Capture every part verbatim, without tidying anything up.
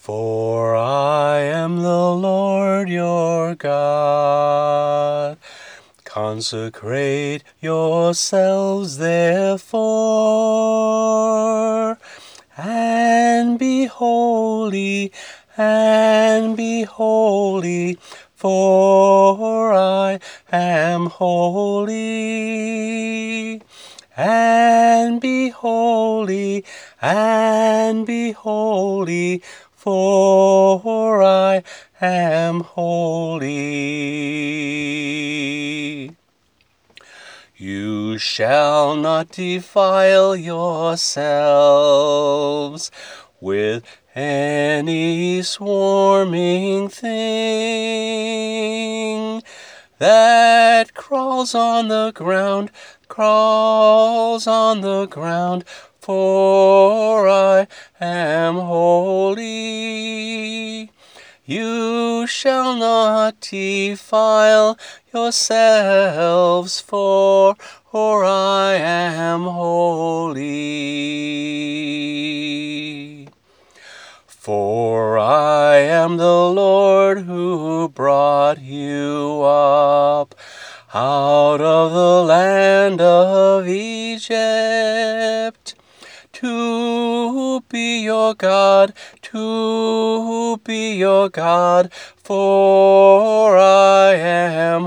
For I am the Lord your God. Consecrate yourselves therefore, and be holy, and be holy, for I am holy. And be holy, and be holy, for I am holy. You shall not defile yourselves with any swarming thing that crawls on the ground, crawls on the ground, for I am holy. You shall not defile yourselves, for, for I am holy. For I am the Lord who brought you up out of the land of Egypt, to be your God, to be your God, for I am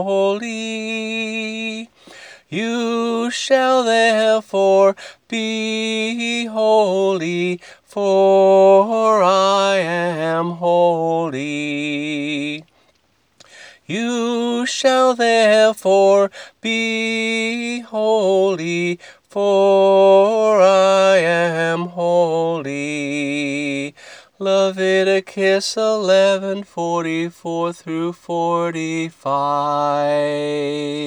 holy. You shall therefore be holy, for I am holy. You shall therefore be holy, for I am holy. Leviticus eleven forty-four through forty-five.